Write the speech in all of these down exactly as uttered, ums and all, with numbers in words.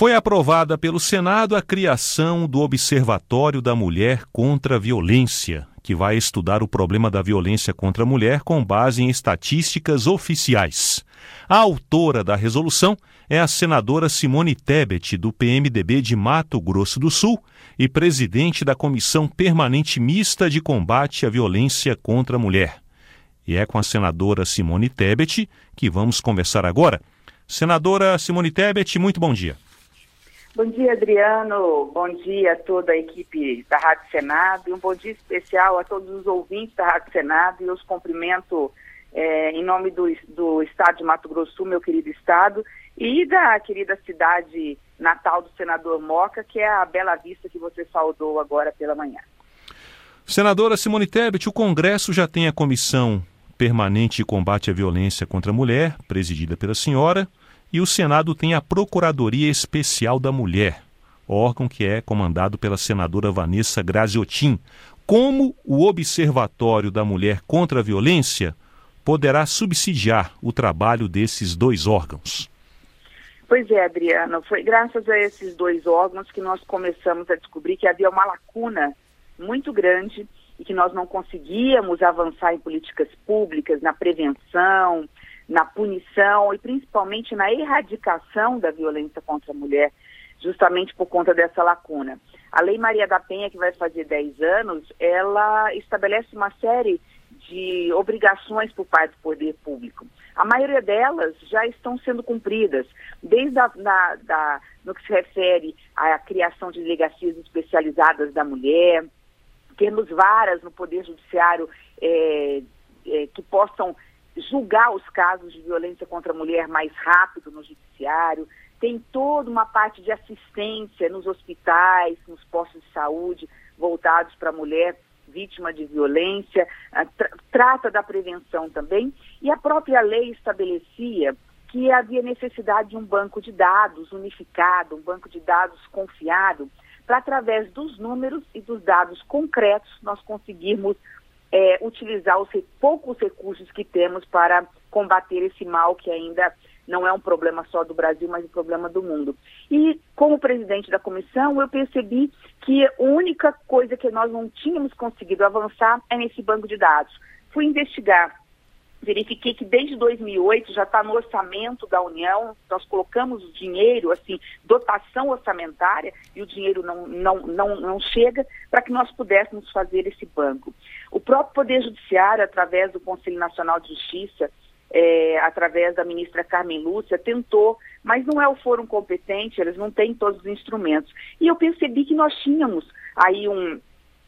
Foi aprovada pelo Senado a criação do Observatório da Mulher contra a Violência, que vai estudar o problema da violência contra a mulher com base em estatísticas oficiais. A autora da resolução é a senadora Simone Tebet, do P M D B de Mato Grosso do Sul e presidente da Comissão Permanente Mista de Combate à Violência contra a Mulher. E é com a senadora Simone Tebet que vamos conversar agora. Senadora Simone Tebet, muito bom dia. Bom dia, Adriano. Bom dia a toda a equipe da Rádio Senado e um bom dia especial a todos os ouvintes da Rádio Senado, e eu os cumprimento é, em nome do, do Estado de Mato Grosso do Sul, meu querido Estado, e da querida cidade natal do senador Moca, que é a Bela Vista que você saudou agora pela manhã. Senadora Simone Tebet, o Congresso já tem a Comissão Permanente de Combate à Violência contra a Mulher, presidida pela senhora, e o Senado tem a Procuradoria Especial da Mulher, órgão que é comandado pela senadora Vanessa Graziotin. Como o Observatório da Mulher contra a Violência poderá subsidiar o trabalho desses dois órgãos? Pois é, Adriano, foi graças a esses dois órgãos que nós começamos a descobrir que havia uma lacuna muito grande e que nós não conseguíamos avançar em políticas públicas, na prevenção, na punição e principalmente na erradicação da violência contra a mulher, justamente por conta dessa lacuna. A Lei Maria da Penha, que vai fazer dez anos, ela estabelece uma série de obrigações por parte do poder público. A maioria delas já estão sendo cumpridas, desde a, na, da, no que se refere à criação de delegacias especializadas da mulher, temos varas no Poder Judiciário é, é, que possam julgar os casos de violência contra a mulher mais rápido no judiciário, tem toda uma parte de assistência nos hospitais, nos postos de saúde, voltados para a mulher vítima de violência, tra trata da prevenção também, e a própria lei estabelecia que havia necessidade de um banco de dados unificado, um banco de dados confiável, para através dos números e dos dados concretos nós conseguirmos É, utilizar os poucos recursos que temos para combater esse mal que ainda não é um problema só do Brasil, mas um problema do mundo. E como presidente da comissão, eu percebi que a única coisa que nós não tínhamos conseguido avançar é nesse banco de dados. Fui investigar, verifiquei que desde dois mil e oito já está no orçamento da União, nós colocamos o dinheiro, assim, dotação orçamentária, e o dinheiro não, não, não, não chega para que nós pudéssemos fazer esse banco. O próprio Poder Judiciário, através do Conselho Nacional de Justiça, é, através da ministra Carmen Lúcia, tentou, mas não é o fórum competente, eles não têm todos os instrumentos. E eu percebi que nós tínhamos aí um,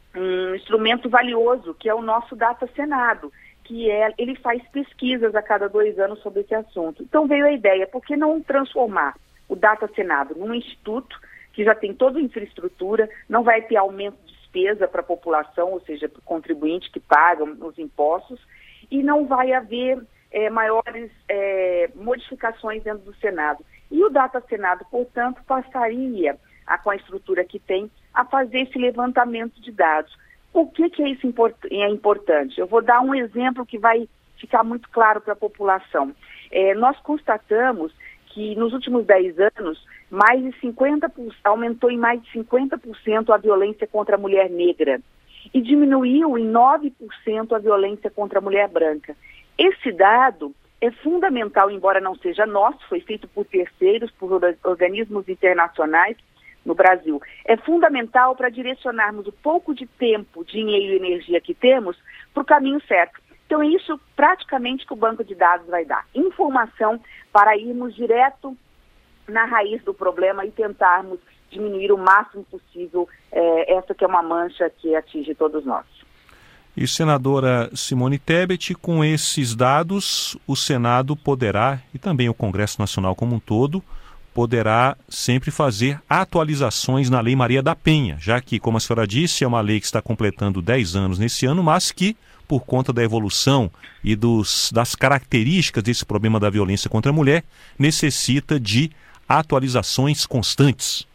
um instrumento valioso, que é o nosso Data Senado, que é, ele faz pesquisas a cada dois anos sobre esse assunto. Então veio a ideia, por que não transformar o Data Senado num instituto que já tem toda a infraestrutura, não vai ter aumento de despesa para a população, ou seja, para o contribuinte que paga os impostos, e não vai haver é, maiores é, modificações dentro do Senado. E o Data Senado, portanto, passaria, a, com a estrutura que tem, a fazer esse levantamento de dados. Por que que isso é importante? Eu vou dar um exemplo que vai ficar muito claro para a população. É, nós constatamos que nos últimos dez anos, mais de cinquenta por cento, aumentou em mais de cinquenta por cento a violência contra a mulher negra e diminuiu em nove por cento a violência contra a mulher branca. Esse dado é fundamental, embora não seja nosso, foi feito por terceiros, por organismos internacionais, no Brasil. É fundamental para direcionarmos o pouco de tempo, dinheiro e energia que temos para o caminho certo. Então é isso praticamente que o banco de dados vai dar. Informação para irmos direto na raiz do problema e tentarmos diminuir o máximo possível é, essa que é uma mancha que atinge todos nós. E, senadora Simone Tebet, com esses dados, o Senado poderá, e também o Congresso Nacional como um todo, poderá sempre fazer atualizações na Lei Maria da Penha, já que, como a senhora disse, é uma lei que está completando dez anos nesse ano, mas que, por conta da evolução e dos, das características desse problema da violência contra a mulher, necessita de atualizações constantes.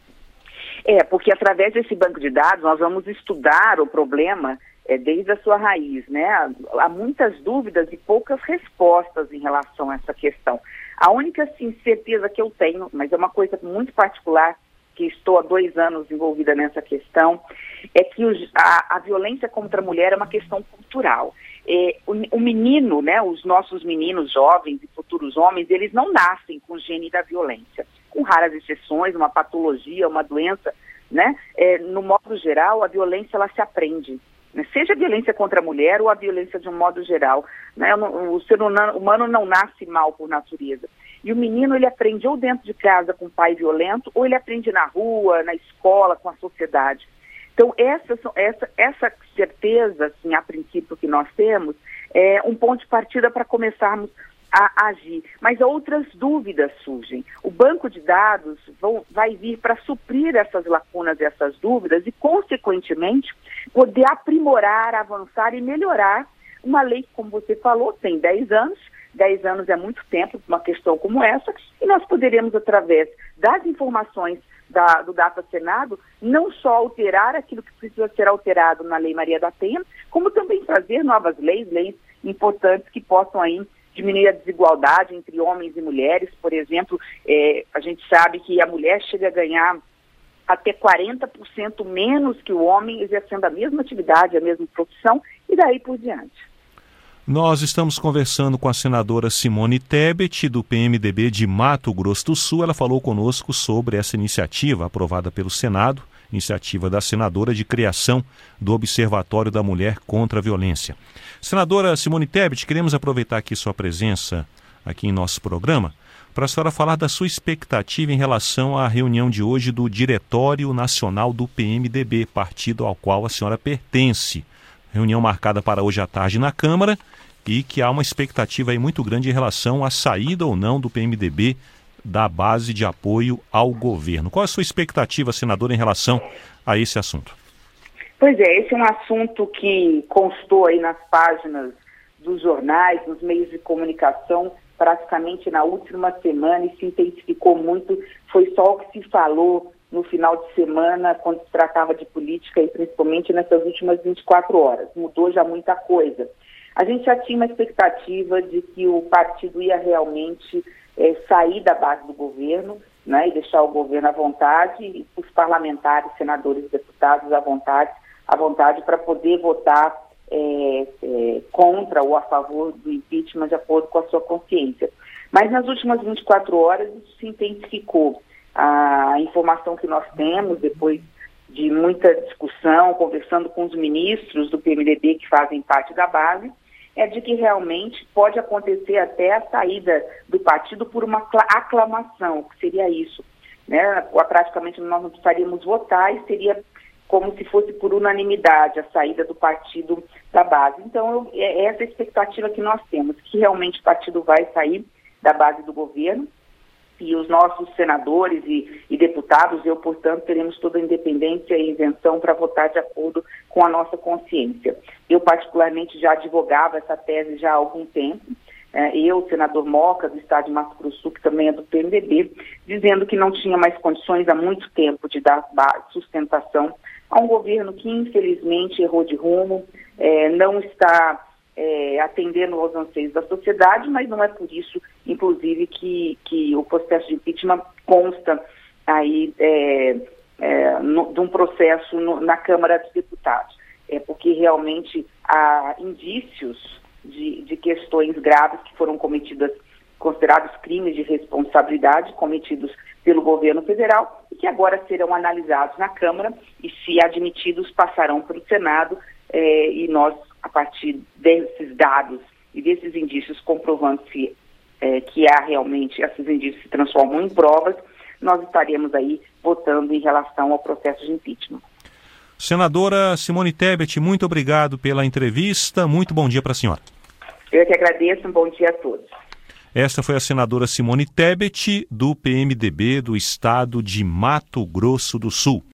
É, porque através desse banco de dados nós vamos estudar o problema é, desde a sua raiz, né? Há muitas dúvidas e poucas respostas em relação a essa questão. A única sim, certeza que eu tenho, mas é uma coisa muito particular, que estou há dois anos envolvida nessa questão, é que os, a, a violência contra a mulher é uma questão cultural. É, o, o menino, né, os nossos meninos jovens e futuros homens, eles não nascem com o gene da violência. Com raras exceções, uma patologia, uma doença, né, é, no modo geral, a violência ela se aprende. Né, seja a violência contra a mulher ou a violência de um modo geral. Né, o, o ser humano não nasce mal por natureza. E o menino, ele aprende ou dentro de casa com o pai violento, ou ele aprende na rua, na escola, com a sociedade. Então, essa, essa, essa certeza, assim, a princípio que nós temos, é um ponto de partida para começarmos a agir. Mas outras dúvidas surgem. O banco de dados vão, vai vir para suprir essas lacunas e essas dúvidas e, consequentemente, poder aprimorar, avançar e melhorar uma lei que, como você falou, tem dez anos, dez anos é muito tempo para uma questão como essa, e nós poderemos, através das informações da, do Data Senado, não só alterar aquilo que precisa ser alterado na Lei Maria da Penha, como também trazer novas leis, leis importantes que possam aí diminuir a desigualdade entre homens e mulheres. Por exemplo, é, a gente sabe que a mulher chega a ganhar até quarenta por cento menos que o homem exercendo a mesma atividade, a mesma profissão, e daí por diante. Nós estamos conversando com a senadora Simone Tebet, do P M D B de Mato Grosso do Sul. Ela falou conosco sobre essa iniciativa aprovada pelo Senado, iniciativa da senadora de criação do Observatório da Mulher contra a Violência. Senadora Simone Tebet, queremos aproveitar aqui sua presença aqui em nosso programa para a senhora falar da sua expectativa em relação à reunião de hoje do Diretório Nacional do P M D B, partido ao qual a senhora pertence. Reunião marcada para hoje à tarde na Câmara e que há uma expectativa aí muito grande em relação à saída ou não do P M D B da base de apoio ao governo. Qual é a sua expectativa, senadora, em relação a esse assunto? Pois é, esse é um assunto que constou aí nas páginas dos jornais, nos meios de comunicação, praticamente na última semana, e se intensificou muito. Foi só o que se falou no final de semana, quando se tratava de política, e principalmente nessas últimas vinte e quatro horas. Mudou já muita coisa. A gente já tinha uma expectativa de que o partido ia realmente é, sair da base do governo, né, e deixar o governo à vontade, e os parlamentares, senadores, deputados à vontade, à vontade para poder votar é, é, contra ou a favor do impeachment de acordo com a sua consciência. Mas nas últimas vinte e quatro horas isso se intensificou. A informação que nós temos, depois de muita discussão, conversando com os ministros do P M D B que fazem parte da base, é de que realmente pode acontecer até a saída do partido por uma aclamação, que seria isso, né? Praticamente nós não precisaríamos votar e seria como se fosse por unanimidade a saída do partido da base. Então, é essa a expectativa que nós temos, que realmente o partido vai sair da base do governo, e os nossos senadores e, e deputados, eu, portanto, teremos toda a independência e isenção para votar de acordo com a nossa consciência. Eu, particularmente, já advogava essa tese já há algum tempo. Eh, eu, senador Moca, do estado de Mato Grosso do Sul, que também é do P M D B, dizendo que não tinha mais condições há muito tempo de dar sustentação a um governo que, infelizmente, errou de rumo, eh, não está É, atendendo aos anseios da sociedade, mas não é por isso, inclusive, que, que o processo de impeachment consta aí é, é, no, de um processo no, na Câmara dos Deputados. É porque realmente há indícios de, de questões graves que foram cometidas, considerados crimes de responsabilidade cometidos pelo governo federal e que agora serão analisados na Câmara e, se admitidos, passarão para o Senado é, e nós, a partir desses dados e desses indícios, comprovando-se é, que há realmente, esses indícios se transformam em provas, nós estaremos aí votando em relação ao processo de impeachment. Senadora Simone Tebet, muito obrigado pela entrevista, muito bom dia para a senhora. Eu que agradeço, um bom dia a todos. Esta foi a senadora Simone Tebet, do P M D B do estado de Mato Grosso do Sul.